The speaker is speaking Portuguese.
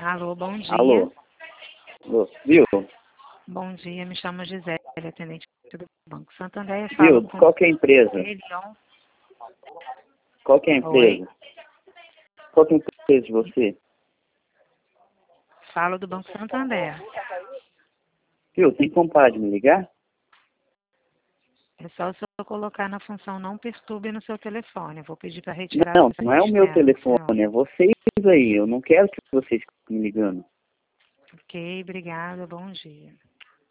Alô, bom dia. Alô? Alô? Viu? Bom dia, me chamo Gisele, atendente do Banco Santander. Viu? Falo com Qual que é a empresa? Elion. Qual que é a empresa? Oi. Qual que é a empresa de você? Falo do Banco Santander. Viu? Tem como parar de me ligar? É só o senhor colocar na função não perturbe no seu telefone. Eu vou pedir para retirar Não, essa não é o meu externa, senhor. telefone, é vocês aí. Eu não quero que vocês fiquem me ligando. Ok, obrigada, bom dia.